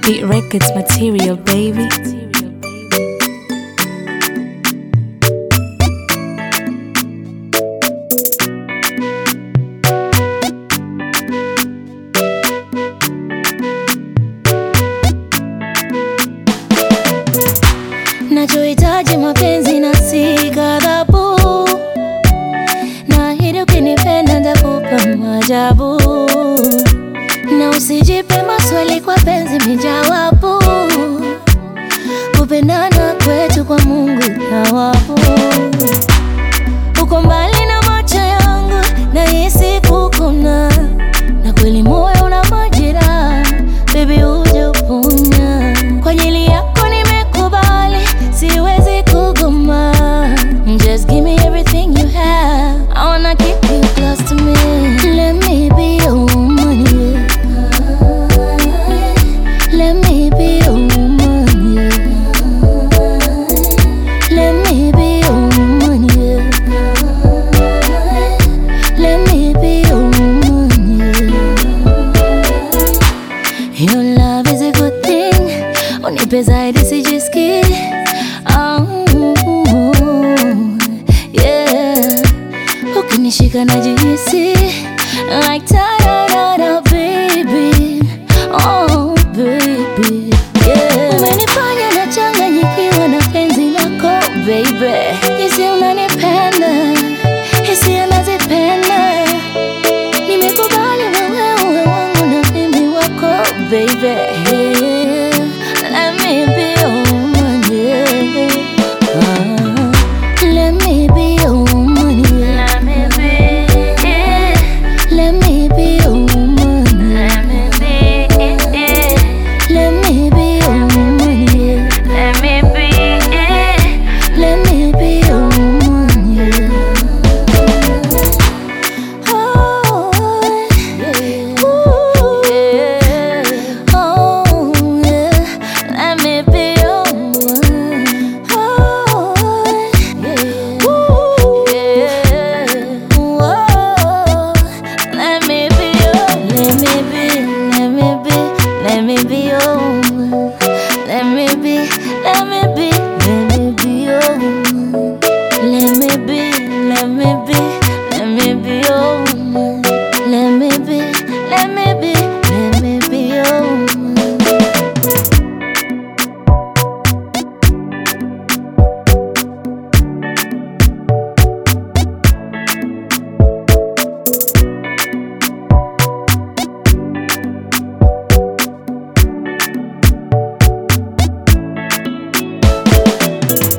Beat Records material, baby. Nachohitaji mapenzi na si ghadhabu, naahidi ukinipenda nitakupa maajabu, na usijipe maswali kwa penzi mijawabu. Kupendana kwetu kwa Mungu thawabu. Uko mbali na macho yangu, nahisi kukuna, na kweli moyo una majeraha, baby uje uponya. Kwa ajili yako nimekubali, siwezi kugoma. Just give me everything you have, I wanna keep you close to me. Let me be your woman, yeah. Let me be your woman, yeah. Let me be your woman, yeah. Let me be your woman, yeah. Your love is a good thing, unipe zaidi sijisikii. Yeah, ukinishika najihisi like ta-da-da-da, baby. Oh baby, yeah. Umenifanya nachanganyikiwa na penzi lako, baby. Hisi unanipenda, hisi unazipenda. Nimekubali wewe uwe wangu na mimi wako, baby, yeah.